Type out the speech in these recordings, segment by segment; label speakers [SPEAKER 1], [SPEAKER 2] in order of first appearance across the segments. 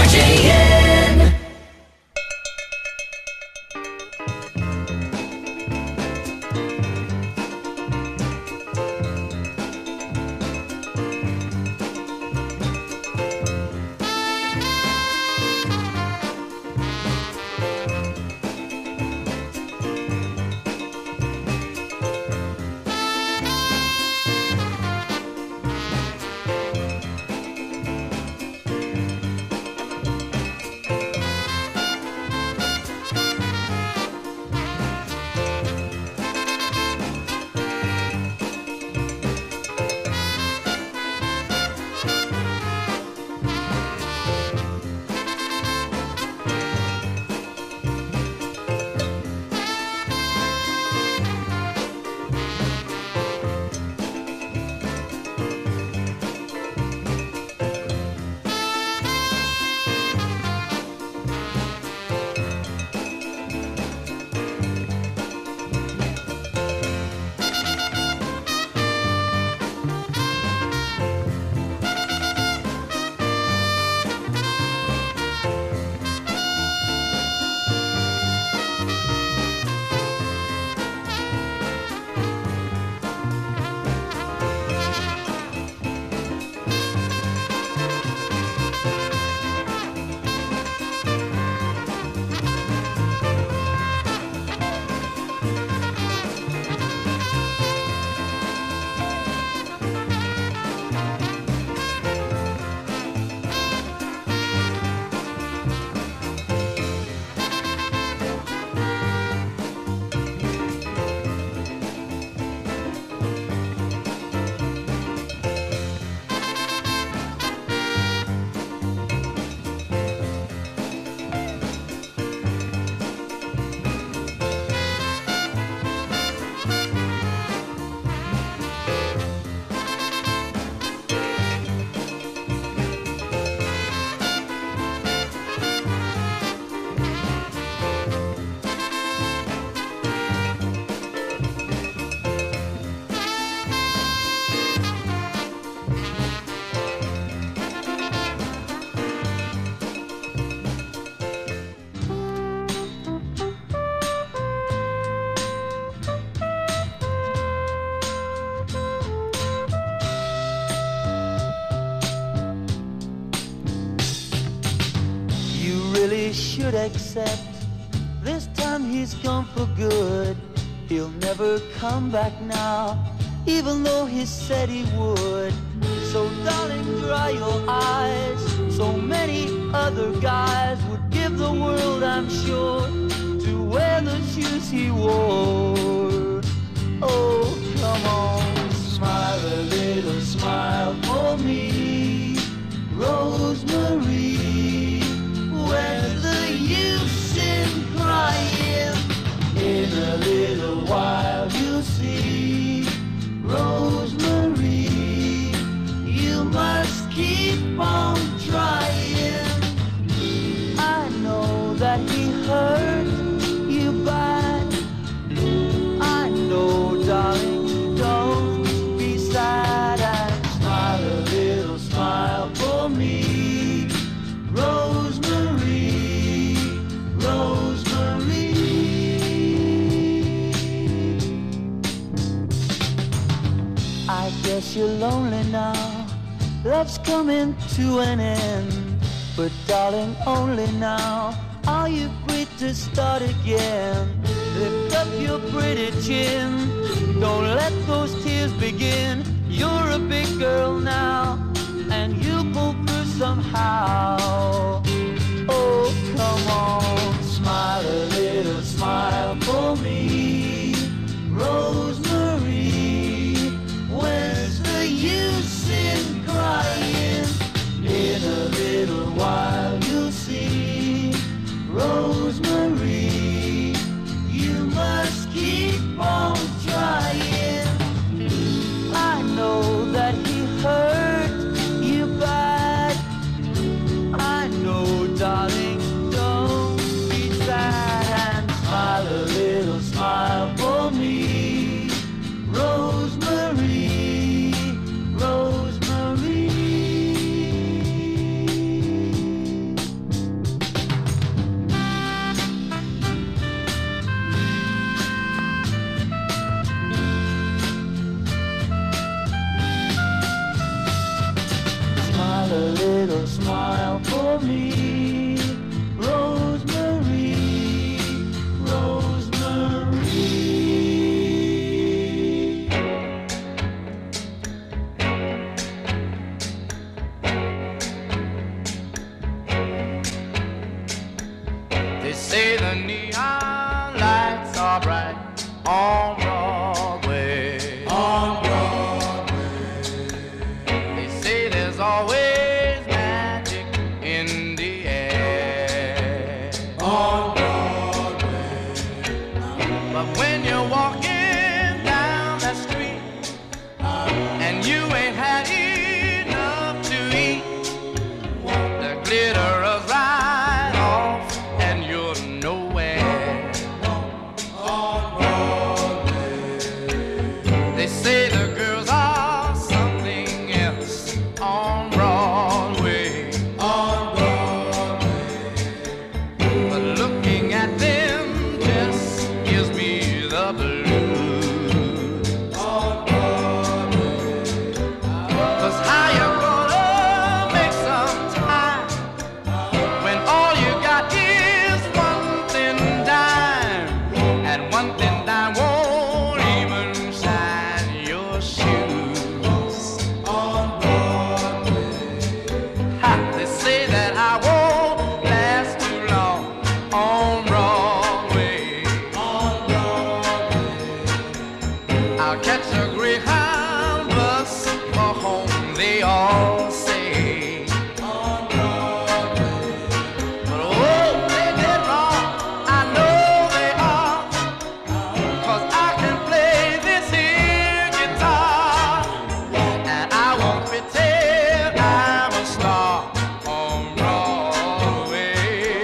[SPEAKER 1] RJN.
[SPEAKER 2] Should accept this time he's gone for good. He'll never come back now, even though he said he would. So darling, dry your eyes. So many other guys would give the world, I'm sure, to wear the shoes he wore. Oh, come on, smile a little smile for me, Rosemary. Where's the use in crying? In a little while you'll see, Rosemary, you must keep on trying. I know that he hurt you bad. I know, darling, don't be sad, and smile a little smile for me, Rosemary, Rosemary. I guess you're lonely now, love's coming to an end. But darling, only now are you free to start again. Lift up your pretty chin, don't let those tears begin. You're a big girl now, and you'll pull through somehow. Oh, come on, smile a little smile for me, Rosemary. Where's the use in crying? In a little while you'll see, Rosemary, you must keep on trying. I know that he hurt you bad. I know, darling, don't be sad, and smile a little smile for me, Rosemary, Rosemary. little smile for me, Rosemary, Rosemary.
[SPEAKER 1] They say the neon lights are bright on Broadway. On Broadway. They say there's always magic in the air. On Broadway. But when you're walking down that street and you ain't had enough to eat, the glitter is right off and you're nowhere. They say the girls are something else on Broadway. On Broadway. But looking at them just gives me the blues. On Broadway. 'Cause how you gonna make some time when all you got is one thin dime, and one thin dime won't even shine your shoes. On Broadway. Ha, they say that I won't last too long on Broadway. On Broadway. I'll catch a Greyhound bus for home, they all say. On Broadway. But oh, they did wrong, I know they are, 'cause I can play this here guitar, and I won't pretend I'm a star on Broadway.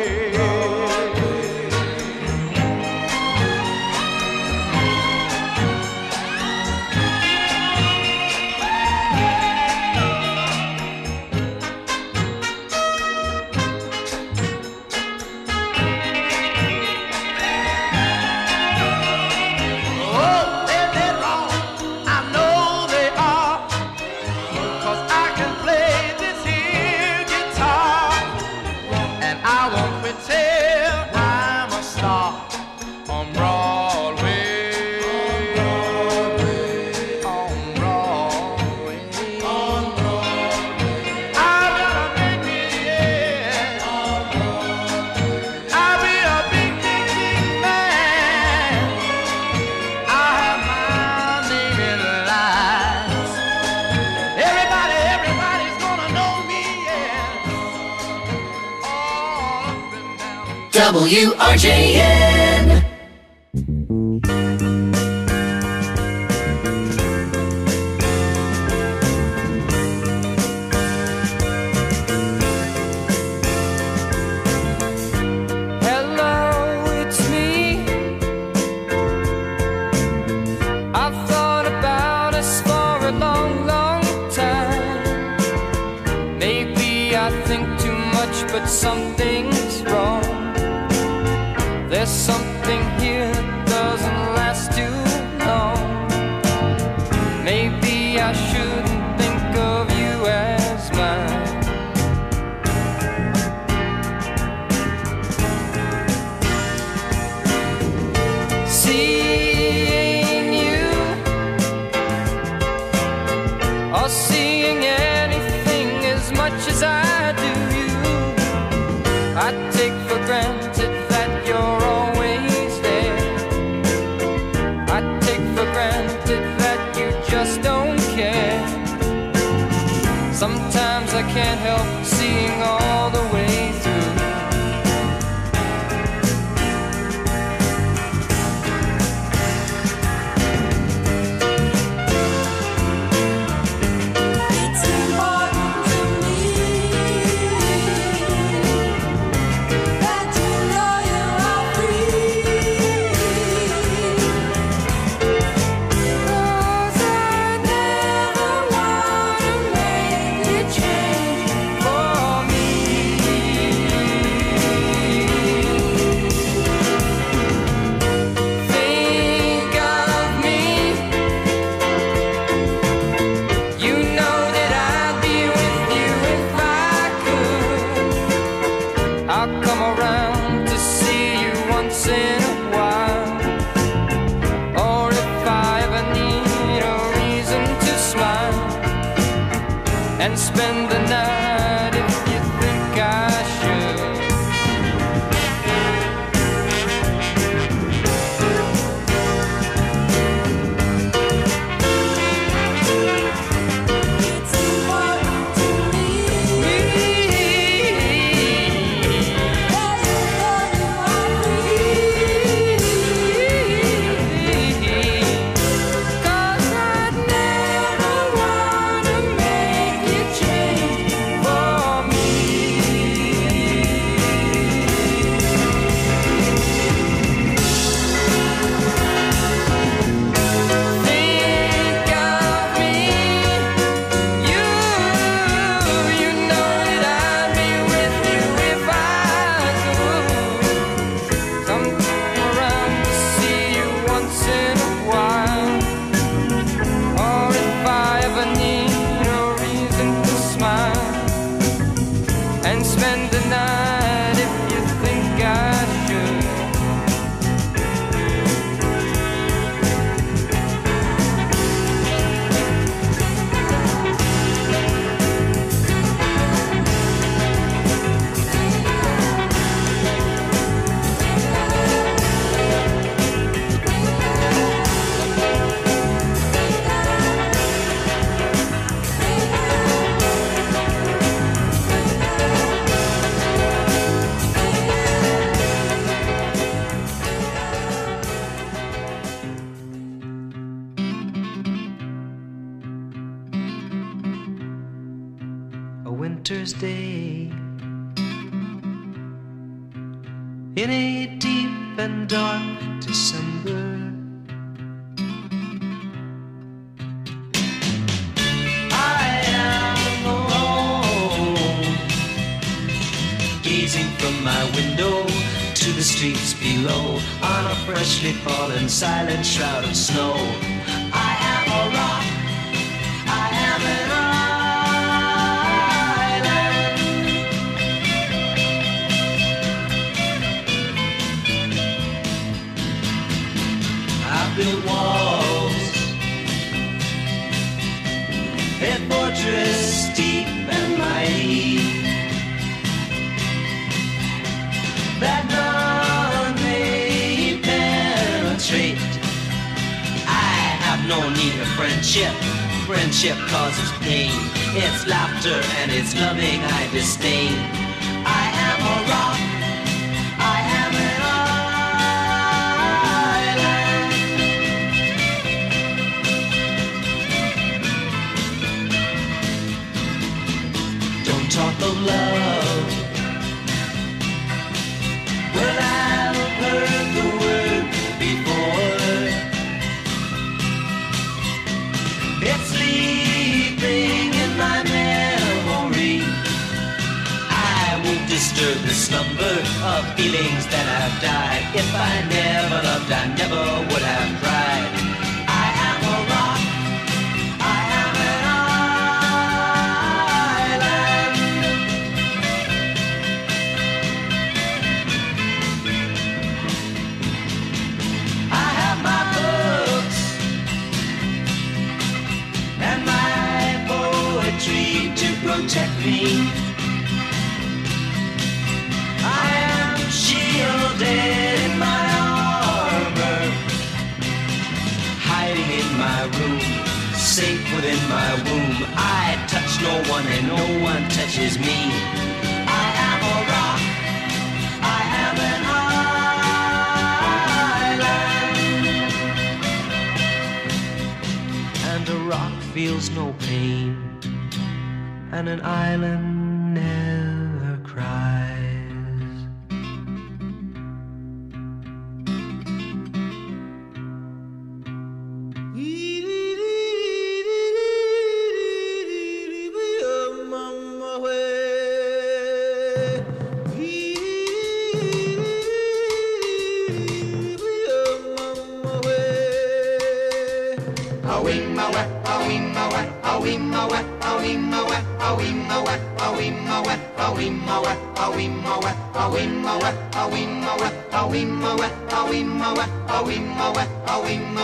[SPEAKER 1] Oh, they did wrong, I know they are, 'cause I can play this here guitar, and I won't pretend I'm a star on Broadway. On Broadway. On Broadway. I better make me, yeah. On Broadway. I'll be a big, big, big man. I have my name in lights. Everybody's gonna know me, yeah. All up and down.
[SPEAKER 3] WRJN.
[SPEAKER 4] Hello, it's me. I've thought about us for a long, long time. Maybe I think too much, but something's wrong. There's something here that doesn't last too long. Maybe I shouldn't think of you as mine. Seeing you or seeing anything as much as I do you, I take for granted that you're always there. I take for granted that you just don't care. Sometimes I can't help seeing all the way through.
[SPEAKER 5] It's important to me that you know you are free. 'Cause I never wanna make you change for me.
[SPEAKER 4] and spend the night if you think I should.
[SPEAKER 5] It's important to me that you know you are free.
[SPEAKER 4] 'Cause I'd never wanna make you change for me. Think of me, you know that I'd be with you if I could. Come around to see you once in a while, or if I ever need a reason to smile, and spend the night if you think I should.
[SPEAKER 2] A winter's day in a deep and dark December. I am alone, gazing from my window to the streets below on a freshly fallen silent shroud of snow. I am a rock, I am an island. I built walls, a fortress deep and mighty, that none may penetrate. I have no need of friendship. Friendship causes pain. It's laughter and it's loving I disdain. I am a rock, I am an island. Don't talk of love. Well, I've heard the word before. It's sleeping in my memory. I won't disturb the slumber of feelings that have died. If I never loved, I never would have tried. I am a rock, I am an island. I have my books and my poetry to protect me. I am shielded in my armor, hiding in my room, safe within my womb. I touch no one and no one touches me. I am a rock, I am an island. And a rock feels no pain, and an island never cries.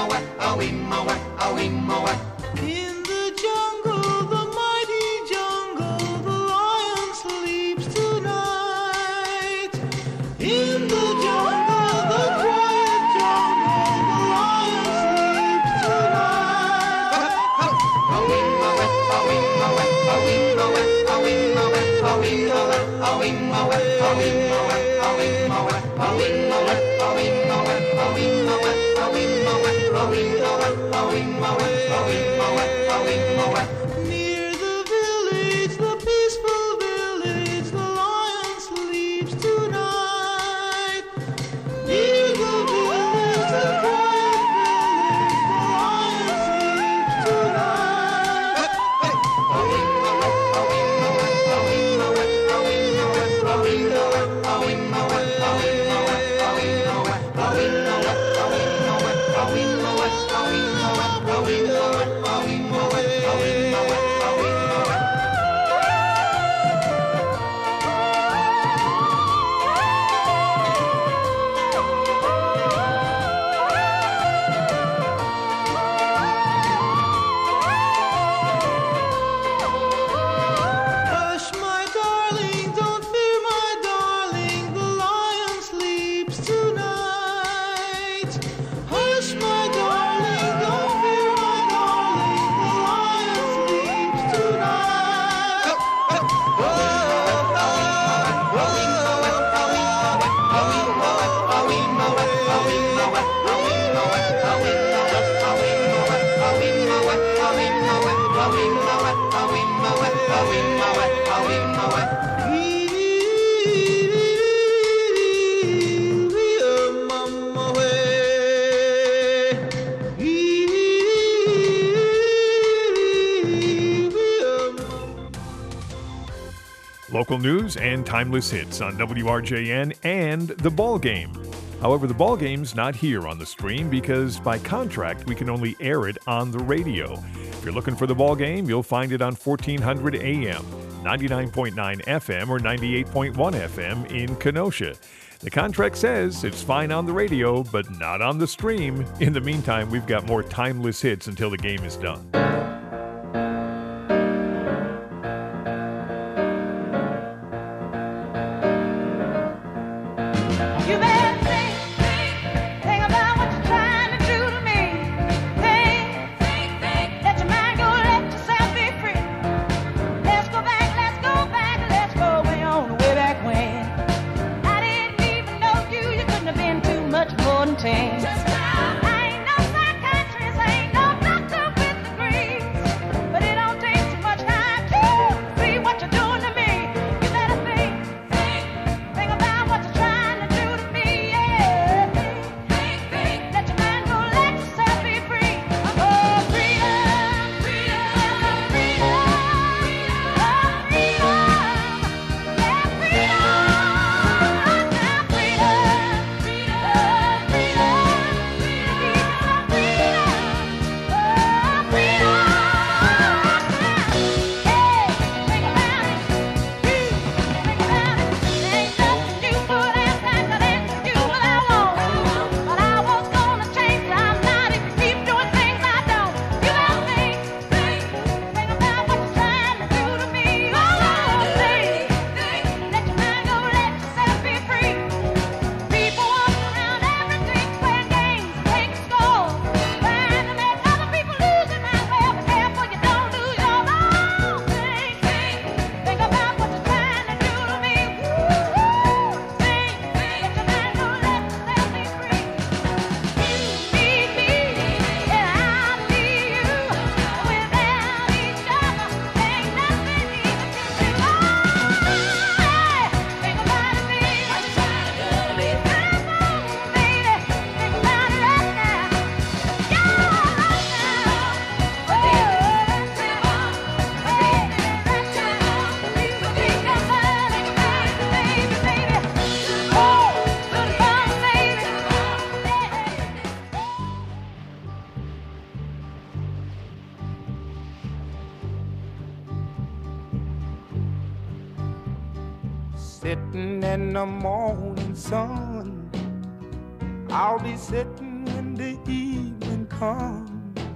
[SPEAKER 5] In the jungle, the mighty jungle.
[SPEAKER 1] Near the village, the peaceful village, the lion sleeps tonight. Near the village, the quiet village, the lion Hush, my darling, don't fear, my darling, the lion sleeps tonight. Hush, my darling, don't fear, my darling, the lion sleeps tonight.
[SPEAKER 6] Local news and timeless hits on WRJN and The Ball Game. However, The Ball Game's not here on the stream because by contract we can only air it on the radio. If you're looking for The Ball Game, you'll find it on 1400 AM, 99.9 FM, or 98.1 FM in Kenosha. The contract says it's fine on the radio, but not on the stream. In the meantime, we've got more timeless hits until the game is done.
[SPEAKER 5] You better think about what you're trying to do to me. Think, let your mind go, let yourself be free. Let's go back, way on the way back when. I didn't even know you couldn't have been too much more than 10. I ain't no psychiatrist, I ain't no doctor with degrees, but it don't take too much time to see what you're doing to me. You better think about what you're trying to do to me, yeah. Think, let your mind go, let yourself be free. Oh, freedom, freedom, freedom, oh, freedom, yeah, freedom, now freedom, freedom, freedom, freedom, oh, freedom. Hey, think about it, think about it. Ain't nothing you could ask, I could answer you what I want. But I was gonna change, I'm not if you keep doing things I don't. You better think about what you're trying to do to me. Oh, think, let your mind go, let yourself be free. People walk around every day playing games, taking scores, trying to make other people lose their minds. Well, be careful you don't lose your own. Think about what you're trying to do to me. Think, let your mind go, let yourself be free. You need me, and I need you. Without each other, ain't nothing we can do. Think about it, baby. What you trying to do to me? Come on, baby. Think about it right now. Yeah, right now. Oh, think about it right now. You think about it, baby, baby. Oh, good fun, baby.
[SPEAKER 1] Sitting in the morning sun, I'll be sitting when the evening comes,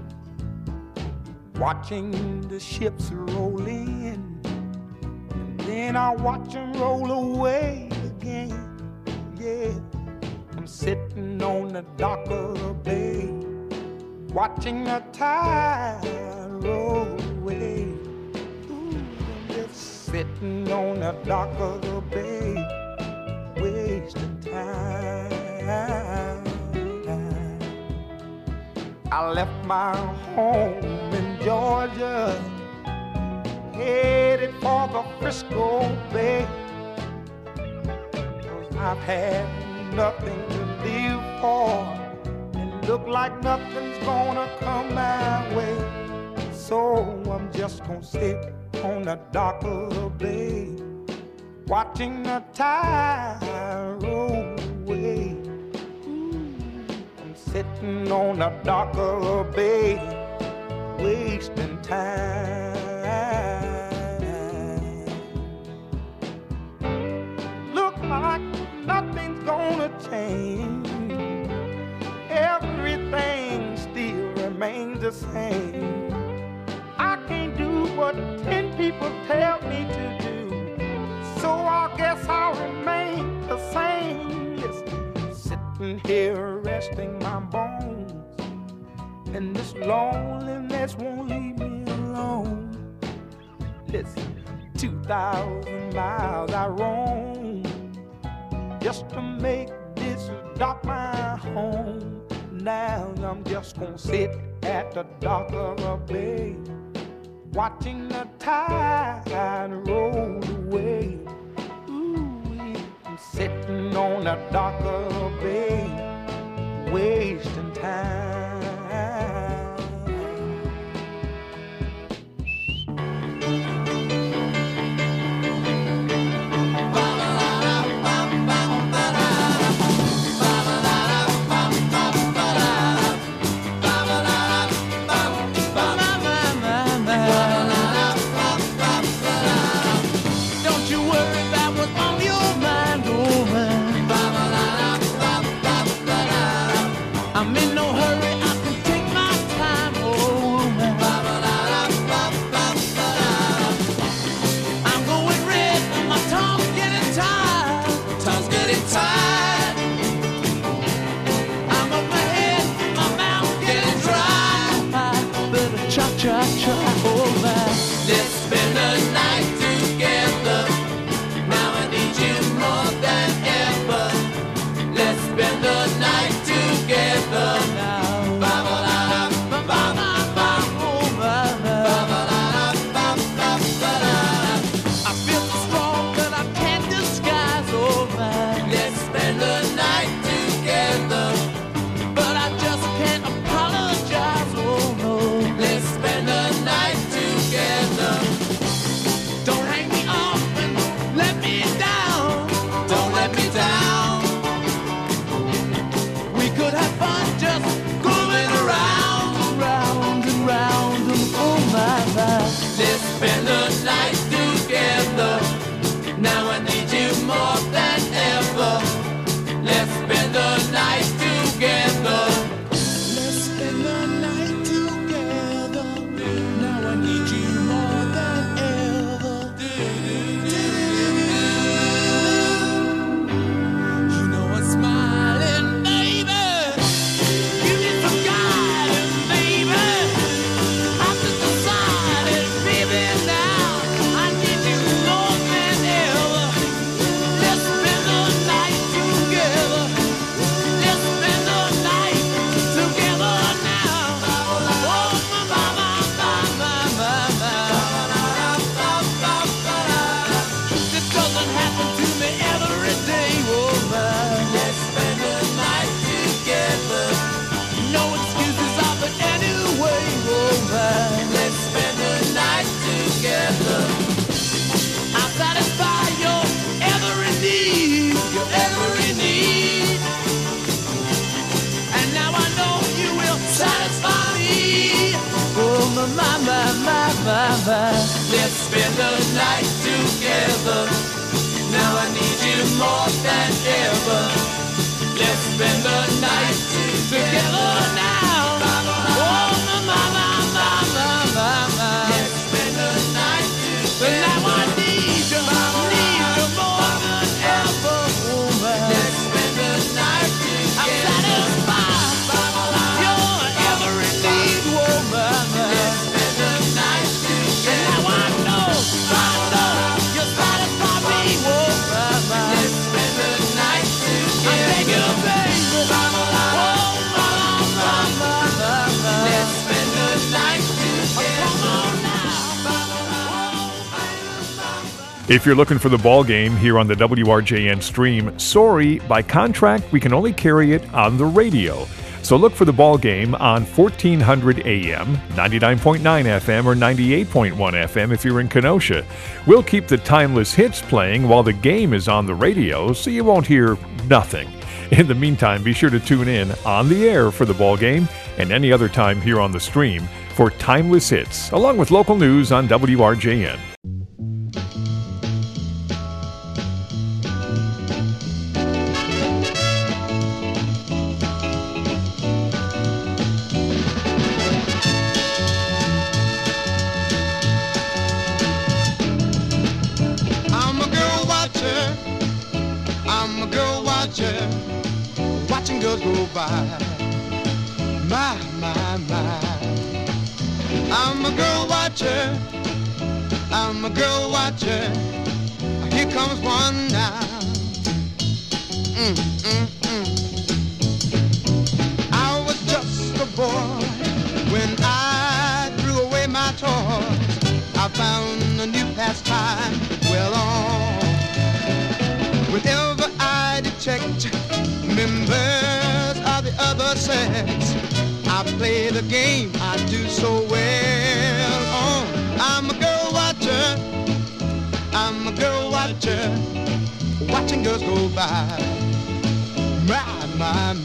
[SPEAKER 1] watching the ships roll in, and then I'll watch them roll away again. Yeah, I'm sitting on the dock of the bay, watching the tide roll away. Ooh, I'm just
[SPEAKER 7] sitting on the dock of the bay, wasting time. I left my home in Georgia, headed for the Frisco Bay. 'Cause I've had nothing to live for, and look like nothing's gonna come my way. So I'm just gonna sit on the dock of the bay, watching the tide roll away. I'm sitting on the dock of the bay, wasting time. Look like nothing's gonna change. Everything still remains the same. I can't do what 10 people tell me to do, so I guess I'll remain the same. Listen, sitting here resting my bones, and this loneliness won't leave me alone. Listen, 2,000 miles I roam just to make this dock my home. Now I'm just gonna sit at the dock of a bay, watching the tide roll away. Ooh, I'm sitting on the dock of a bay, wasting time.
[SPEAKER 1] Let's spend the night together. Now I need you more than ever. Let's spend the night together now. I feel so strong that I can't disguise, oh man. Let's spend the night together, but I just can't apologize, oh no. Let's spend the night together. Don't hang me up and let me down. Don't let me down. We could have fun just going around, round and round, and oh my, my. Let's spend the night together. Now I need you more than ever. Let's spend the night together. Let's spend the night together. Now I need you more than ever. You know I'm smiling, baby. Give me some guidance, baby. I've just decided, baby, now I need you more than ever. Let's spend the night together. Let's spend the night together now. Oh, my, this doesn't happen to me every day, oh my. Let's spend the night together. No excuses offered anyway, oh my. Let's spend the night together. I'll satisfy your every need, your every need. And now I know you will satisfy me. Oh my. Let's spend the night together. Now I need you more than ever. Let's spend the night together now. Oh my. Let's spend the night together. Now I need you more than ever. Let's spend the night together. I'm satisfied your every need, woman. Let's spend the night together. And now I know
[SPEAKER 6] If you're looking for the ball game here on the WRJN stream, sorry, by contract, we can only carry it on the radio. So look for the ball game on 1400 AM, 99.9 FM, or 98.1 FM if you're in Kenosha. We'll keep the timeless hits playing while the game is on the radio, so you won't hear nothing. In the meantime, be sure to tune in on the air for the ball game and any other time here on the stream for timeless hits, along with local news on WRJN.
[SPEAKER 8] Watching girls go by. My. I'm a girl watcher. I'm a girl watcher. Here comes one now. I was just a boy when I threw away my toys. I found a new pastime well on. Whenever I detect members of the other sex, I play the game I do so well. Oh, I'm a girl watcher. I'm a girl watcher. Watching girls go by. My.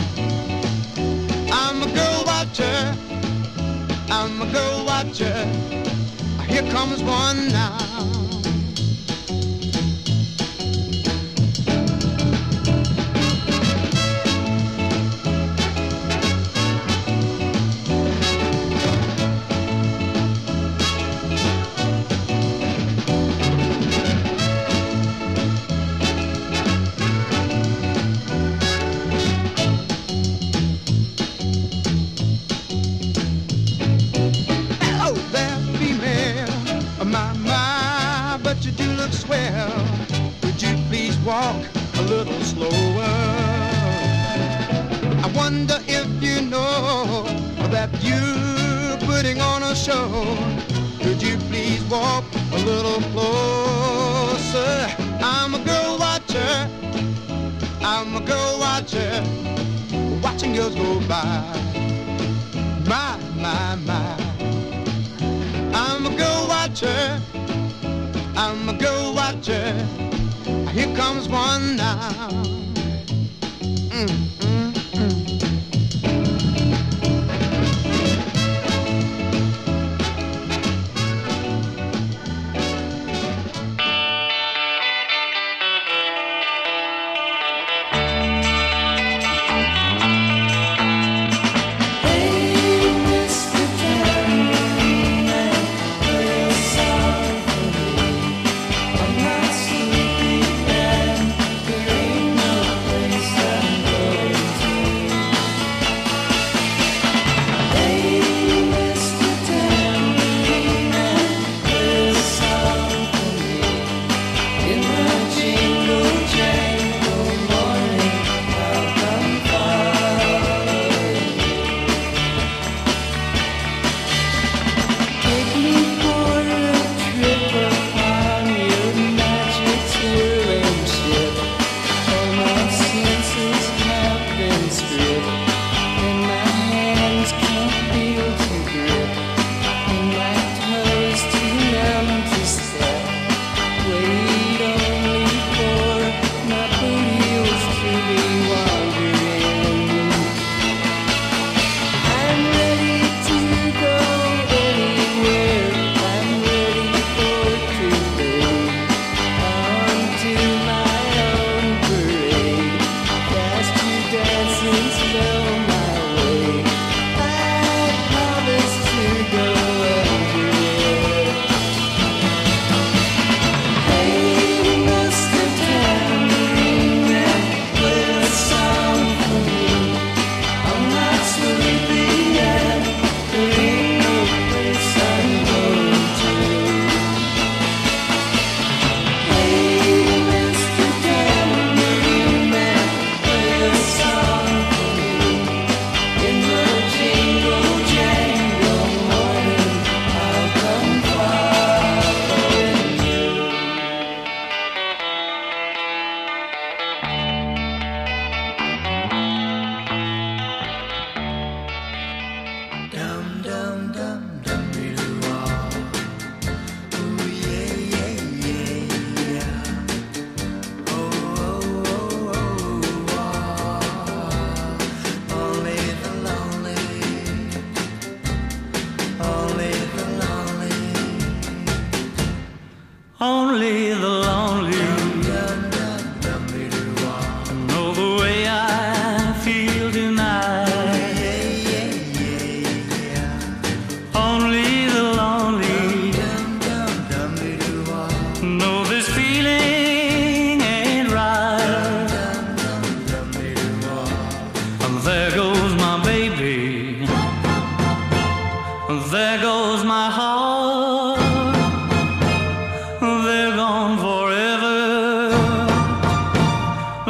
[SPEAKER 8] I'm a girl watcher. I'm a girl watcher. Here comes one now. Walk a little slower. I wonder if you know that you're putting on a show. Could you please walk a little closer? I'm a girl watcher. I'm a girl watcher. Watching girls go by. My. I'm a girl watcher. I'm a girl watcher. Here comes one now.
[SPEAKER 2] I'm not sleeping and there ain't no place I'm going.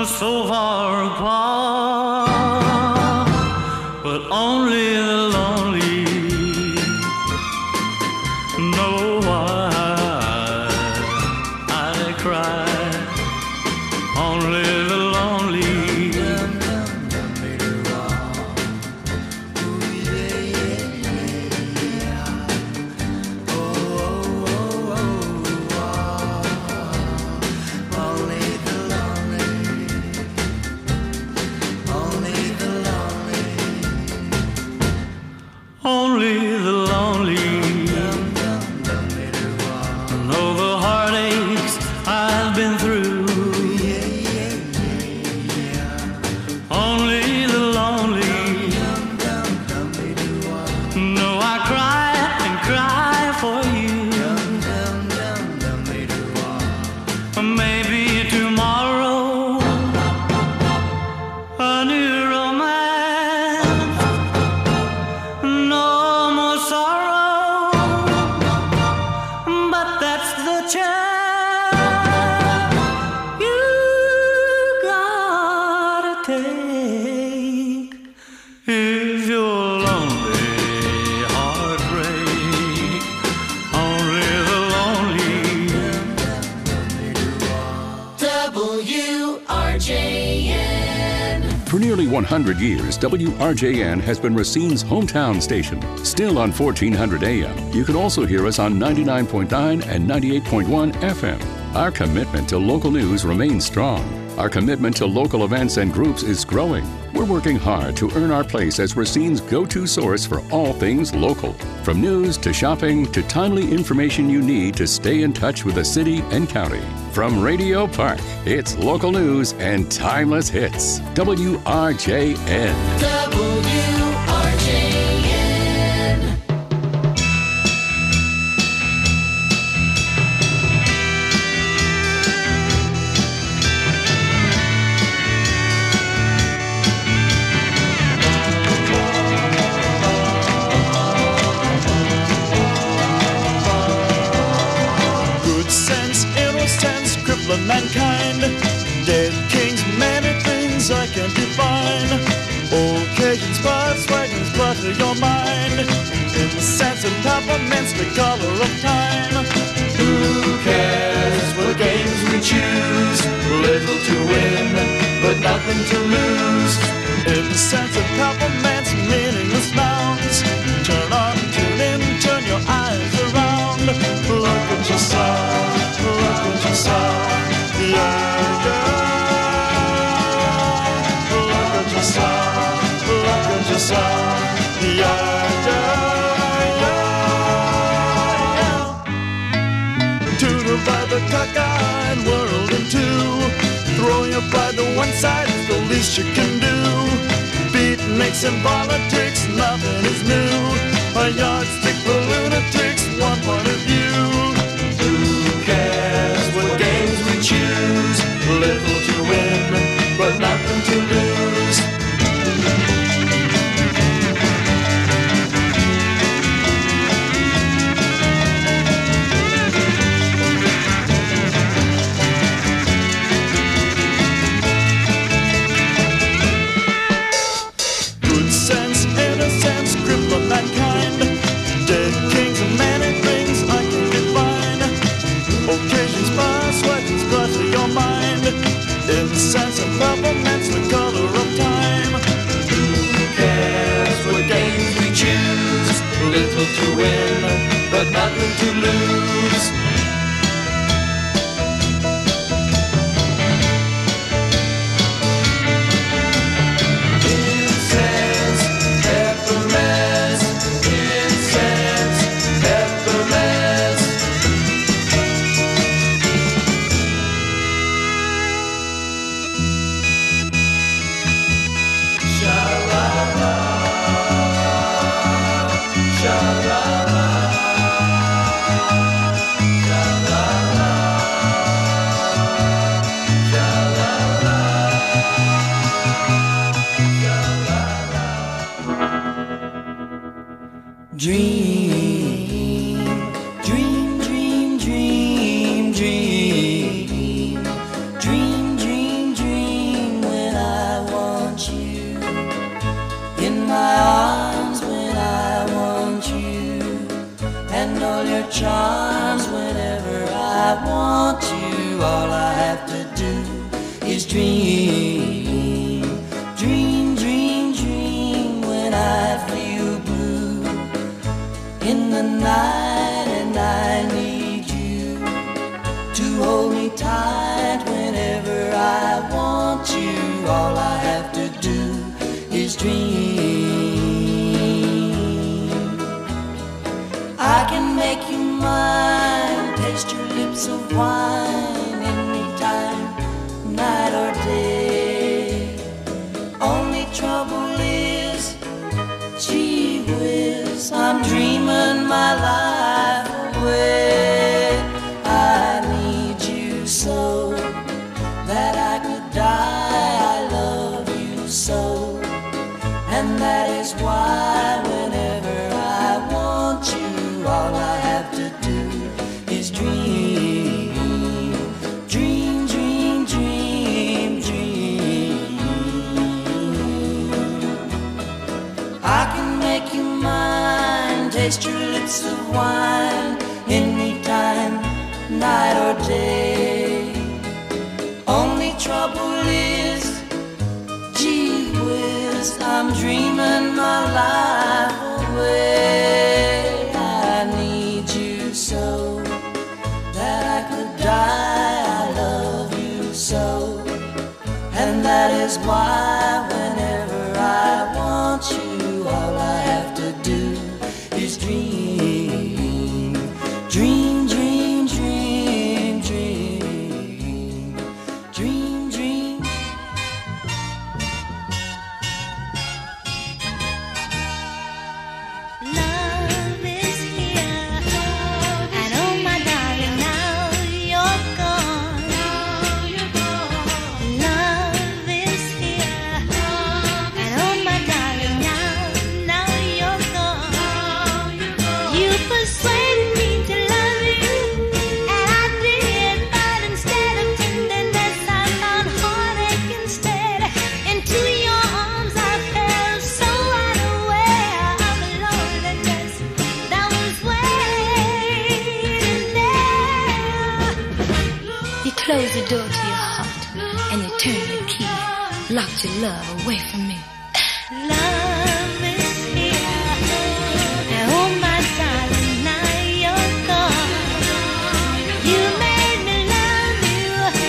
[SPEAKER 9] so far apart, but only the lonely know why I cry. Only the lonely. Only the lonely know the heartaches I've been through. Only the lonely know I cry and cry for you. Maybe tomorrow a new romance. No more sorrow, but that's the chance you gotta take if you're lonely, heartbreak. Only the lonely.
[SPEAKER 3] WRJN.
[SPEAKER 10] For nearly 100 years, WRJN has been Racine's hometown station. Still on 1400 AM, you can also hear us on 99.9 and 98.1 FM. Our commitment to local news remains strong. Our commitment to local events and groups is growing. We're working hard to earn our place as Racine's go-to source for all things local. From news to shopping to timely information you need to stay in touch with the city and county. From Radio Park, it's local news and timeless hits. WRJN.
[SPEAKER 3] WRJN.
[SPEAKER 11] Good sense, innocence, crippling mankind. Dead kings, many things I can't define. Occasions, buzz, wagons, butter your mind. In the sense of temperaments, the color of time.
[SPEAKER 1] Who cares what games we choose? Little to win, but nothing to lose.
[SPEAKER 11] In the sense of temperaments, meaningless nouns. Turn on, tune in, turn your eyes around. Look at yourself, look at yourself. Yeah, yeah. Look at yourself, look at yourself. Yeah, yeah, yeah. To divide the cockeyed world in two. Throw your pride to one side is the least you can do. Beatniks and politics, nothing is new. A yardstick for lunatics, one point of view.
[SPEAKER 1] Who cares what games we choose? Little to win, but nothing to lose.
[SPEAKER 11] Good sense, innocence, cripple mankind. Dead kings and many things I can define. Occasions pass, legends clutter your mind. In the sense of peppermints, the color of time.
[SPEAKER 1] Who cares what games we choose? Little to win, but nothing to lose. Incense, peppermints, incense, peppermints. Sha-la-la, sha-la-la.
[SPEAKER 2] have to do is dream, dream, dream, dream when I feel blue in the night and I need you to hold me tight whenever I want you. All I have to do is dream. I can make you mine, taste your lips of wine anytime, night or day. Only trouble is, gee whiz, I'm dreaming my life away. I need you so that I could die. I love you so, and that is why whenever I want you, all I have to do is dream, dream, dream, dream, dream. I can make you mine, taste your lips of wine anytime, night or day. Only trouble is, gee whiz, I'm dreaming my life away. I need you so that I could die. I love you so, and that is why whenever I want you, all I have to do is dream, dream, dream, dream, dream, dream, dream.
[SPEAKER 5] Love is here, and oh my darling, now you're gone. Love is here, and oh my darling, now you're gone. You persuaded me to love you, and I did, but instead of tenderness, I found heartache instead. Into your arms I fell so unaware of the loneliness that was waiting there.
[SPEAKER 12] You closed the door to your heart and you turned the key, locked your love away from me.
[SPEAKER 5] Love is here, and oh my darling, now you're gone. You made me love you,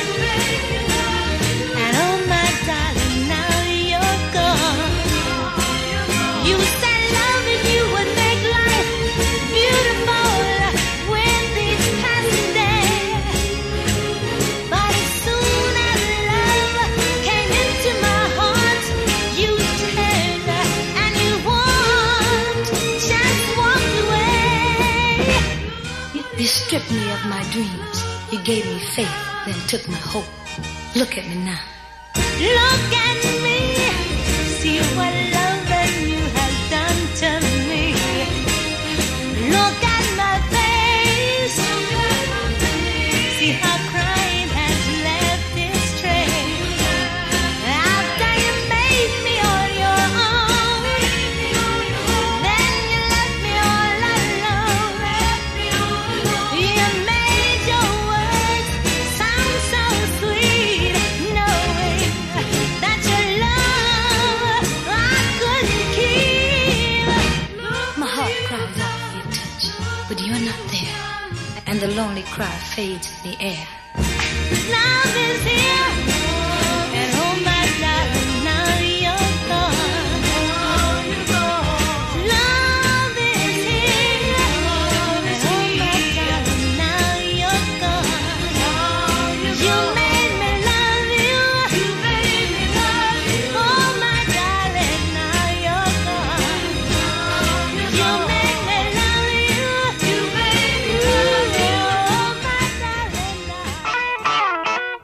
[SPEAKER 5] and oh my darling, now you're gone. You said loving you would make life beautiful with each passing day, but as soon as love came into my heart, you turned and you walked, just walked away.
[SPEAKER 12] You stripped me of my dreams. You gave me faith, then took my hope. Look at me now.
[SPEAKER 5] Look at me, see what love and you have done to me. Look at my face, see how crying has left its trace. After you made me on your own, then you left me all alone. You made your words sound so sweet, knowing that your love I couldn't keep.
[SPEAKER 12] My heart cries out for your touch, but you're not there, and the lonely cry fades in the air.
[SPEAKER 5] Love is here, and oh my darling, now you're gone. Love is here, and oh my darling, now you're gone. You made me love you, oh my darling, now you're gone. You made me love you, oh my darling, now.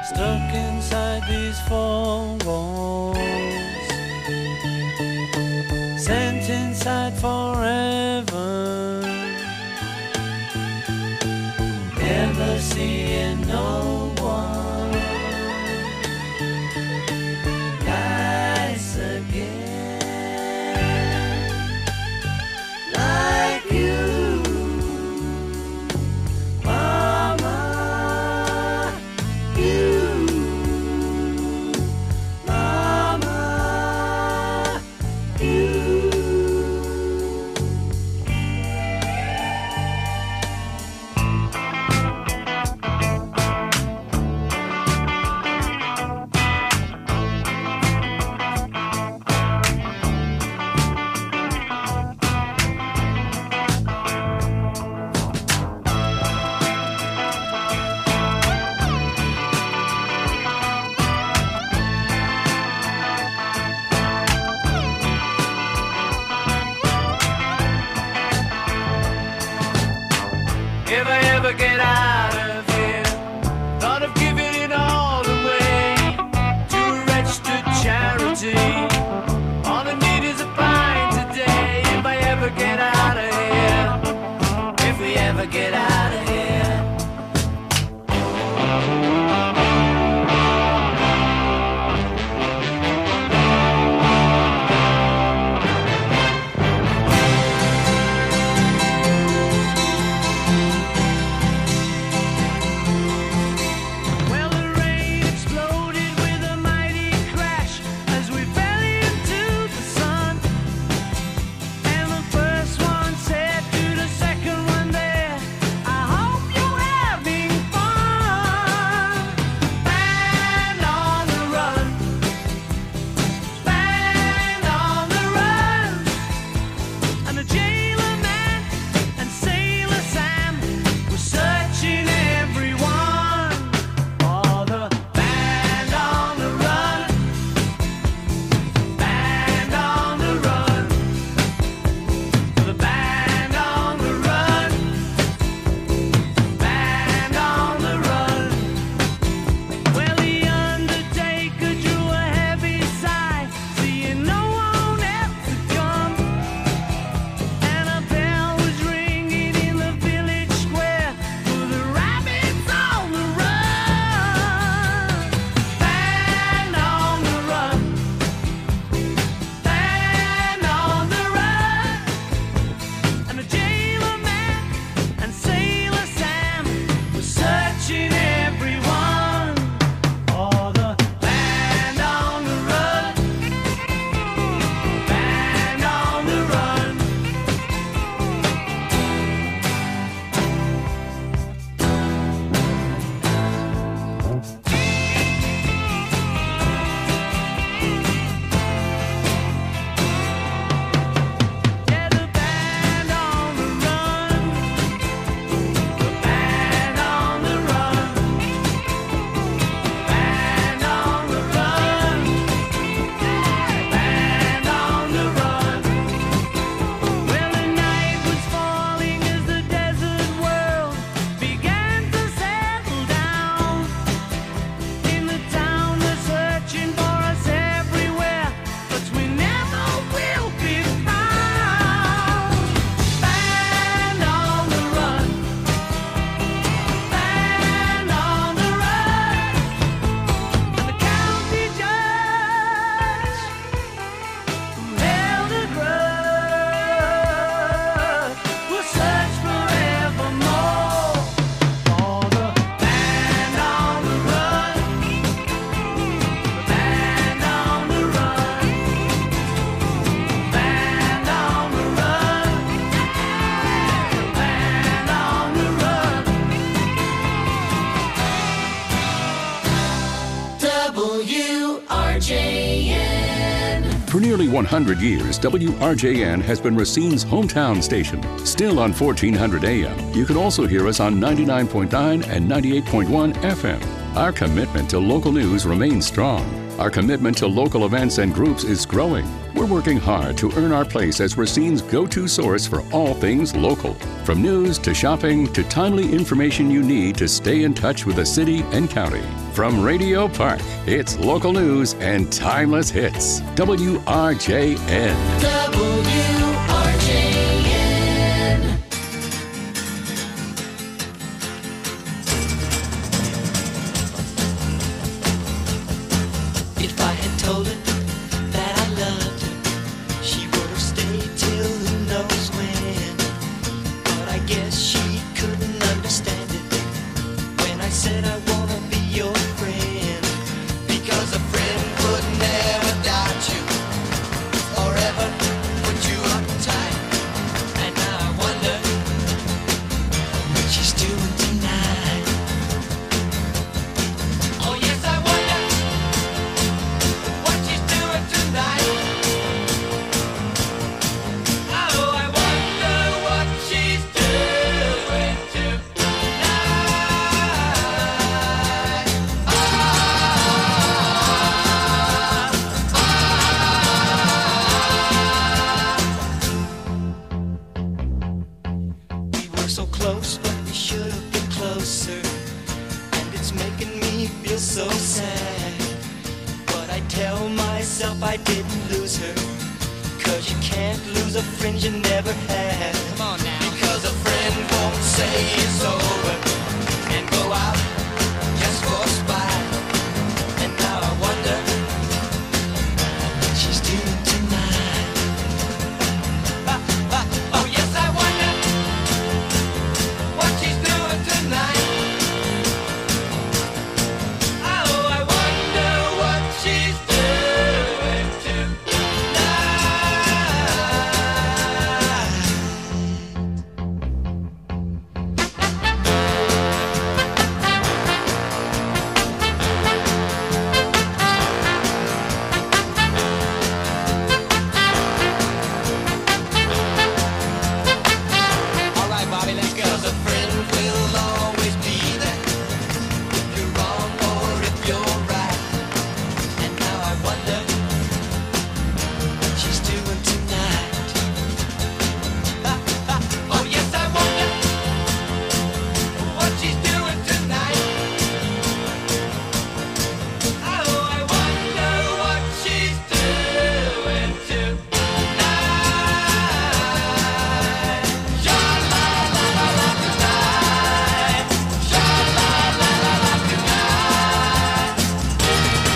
[SPEAKER 9] stuck inside these four walls, sent inside forever, never seeing no one nice again like you.
[SPEAKER 1] If I ever get out of here, thought of giving it all away to a registered charity. All I need is a pint today. If I ever get out of here, if we ever get out of here.
[SPEAKER 10] For nearly 100 years, WRJN has been Racine's hometown station. Still on 1400 AM, you can also hear us on 99.9 and 98.1 FM. Our commitment to local news remains strong. Our commitment to local events and groups is growing. We're working hard to earn our place as Racine's go-to source for all things local. From news to shopping to timely information you need to stay in touch with the city and county. From Radio Park, it's local news and timeless hits. WRJN.
[SPEAKER 3] WRJN.
[SPEAKER 13] If I had told her that I loved her, she would have stayed till who knows when. But I guess she couldn't understand it when I said I wanna be your friend. Because a friend would never doubt you or ever put you uptight. And now I wonder what she's doing tonight. Oh yes, I wonder what she's doing tonight. Oh, I wonder what she's doing tonight. We were so close, but we should have been closer. And it's making me feel so sad. But I tell myself I didn't lose her. Cause you can't lose a friend you never had. Come on now. Because a friend won't say it's over and go out just for a spite. And now I wonder what she's doing tonight. Oh yes, I wonder what she's doing tonight. Oh, I wonder what she's doing All right, Bobby, let's go. 'Cause a friend will always be there if you're wrong or if you're right. And now I wonder what she's doing tonight. Oh yes, I wonder what she's doing tonight. Oh, I wonder what she's doing tonight. Sha-la-la-la-la tonight. Sha-la-la-la-la tonight.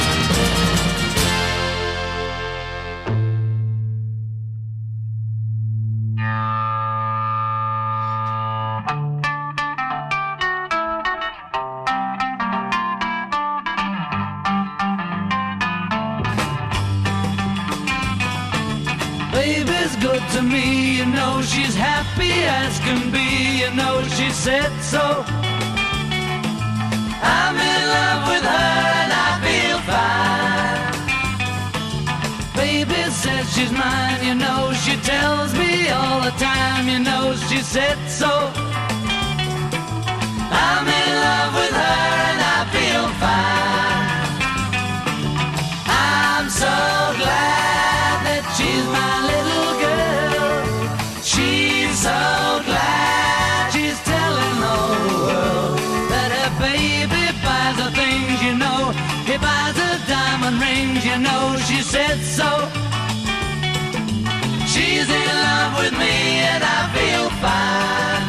[SPEAKER 9] Baby's good to me, you know she's happy as can be, you know she said so. I'm in love with her and I feel fine. Baby says she's mine, you know she tells me all the time, you know she said so. I'm in love with her and I feel fine. I'm so glad that she's my little girl. She's so glad she's telling all the world that her baby buys her things, you know. He buys her diamond rings, you know she said so. She's in love with me and I feel fine.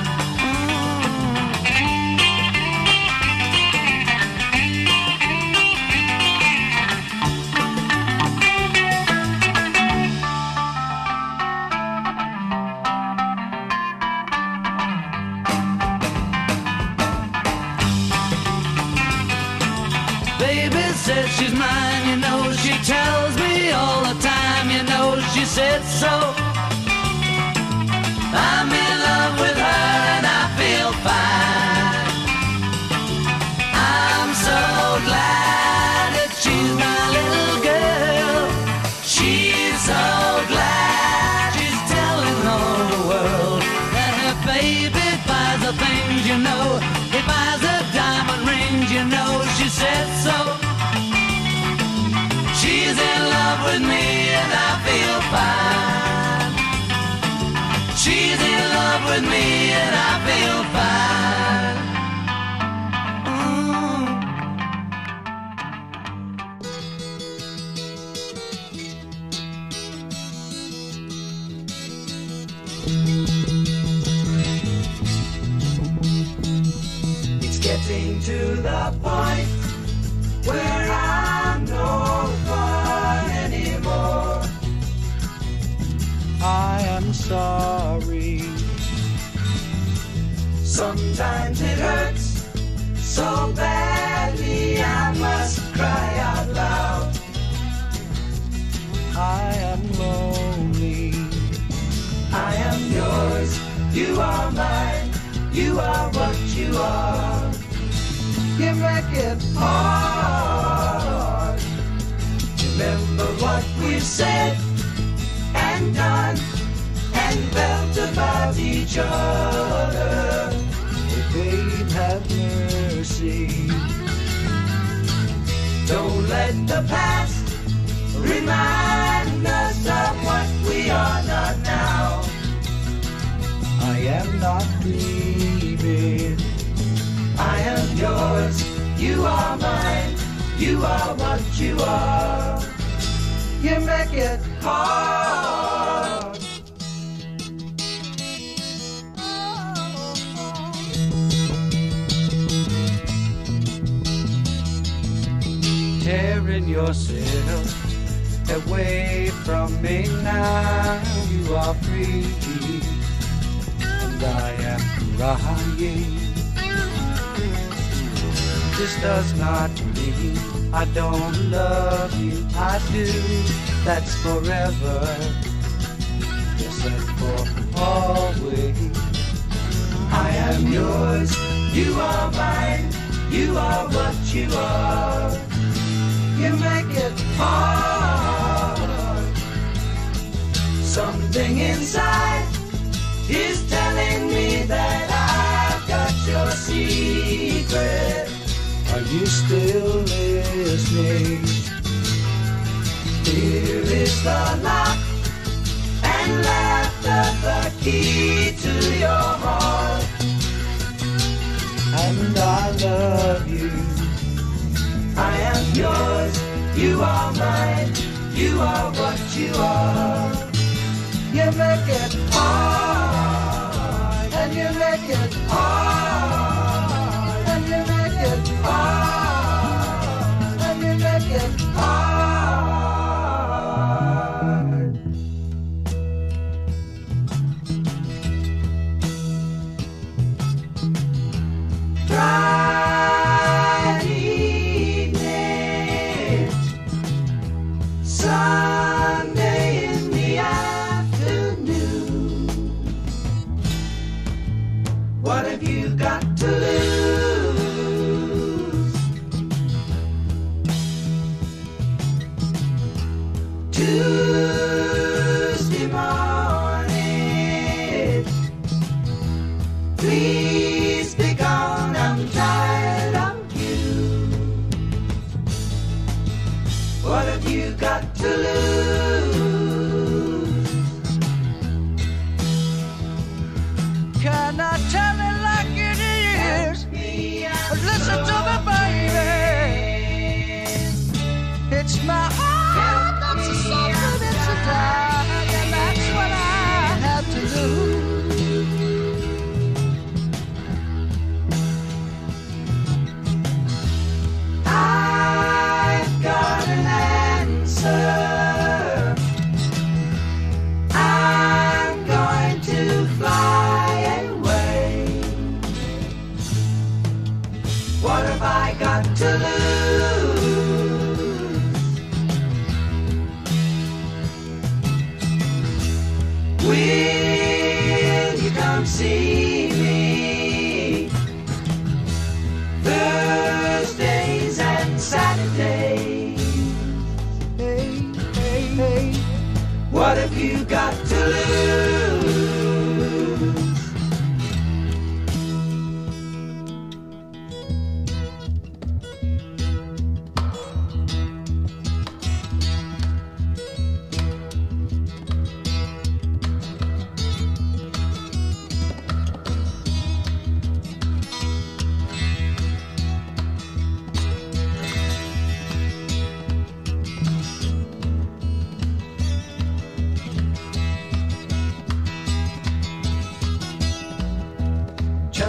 [SPEAKER 9] Baby says she's mine, you know she tells me all the time, you know she said so. I'm in love with her and I feel fine. I'm so glad that she's my little girl. She's so glad she's telling all the world that her baby buys her things, you know. He buys her diamond rings, you know she said so. She's in love with me and I feel fine. She's in love with me and I feel fine.
[SPEAKER 13] It's getting to the point where I'm no fun anymore.
[SPEAKER 7] I am sorry.
[SPEAKER 13] Sometimes it hurts so badly I must cry out loud.
[SPEAKER 7] I am lonely.
[SPEAKER 13] I am yours, you are mine, you are what you are. You make it hard. Remember what we've said and done and felt about each other.
[SPEAKER 7] Oh, babe, have mercy.
[SPEAKER 13] Don't let the past remind us of what we are not now.
[SPEAKER 7] I am not grieving.
[SPEAKER 13] I am yours, you are mine, you are what you are. You make it hard.
[SPEAKER 7] Tearing yourself away from me now. You are free, and I am crying. This does not mean I don't love you. I do, that's forever. Yes, and for always.
[SPEAKER 13] I am yours, you are mine, you are what you are. You make it hard. Something inside is telling me that I've got your secret.
[SPEAKER 7] Are you still listening?
[SPEAKER 13] Here is the lock and laughter, the key to your heart.
[SPEAKER 7] And I love you.
[SPEAKER 13] I am yours, you are mine, you are what you are. You make it hard, and you make it hard, and you make it hard, and you make it hard. Sunday in the afternoon. What have you got to lose? Tuesday morning. Please be gone, I'm tired of you. What have you got to lose?
[SPEAKER 7] Can I tell it like it is? Listen to me, baby. It's my heart that's a suffering, it's a dying, and that's what I have to lose.
[SPEAKER 13] I've got an answer. I'm going to fly away. What have I got to lose? Will you come see me? Thursdays and Saturdays.
[SPEAKER 7] Hey, hey, hey.
[SPEAKER 13] What have you got to lose?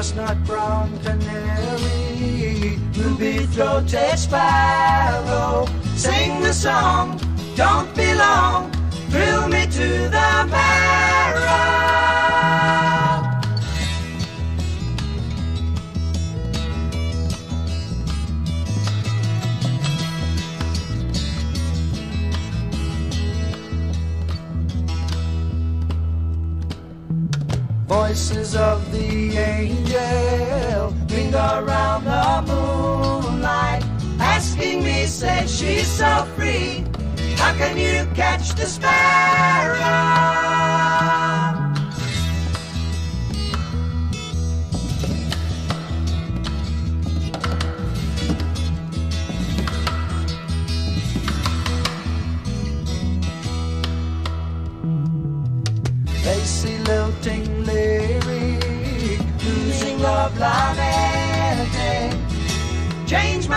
[SPEAKER 14] chestnut brown canary, ruby-throated sparrow, sing the song, don't be long, thrill me to the marrow. Voices of the angel ring around the moonlight, asking me, say she's so free, how can you catch the sparrow? Lacy lilting lyric, losing love, vanity, change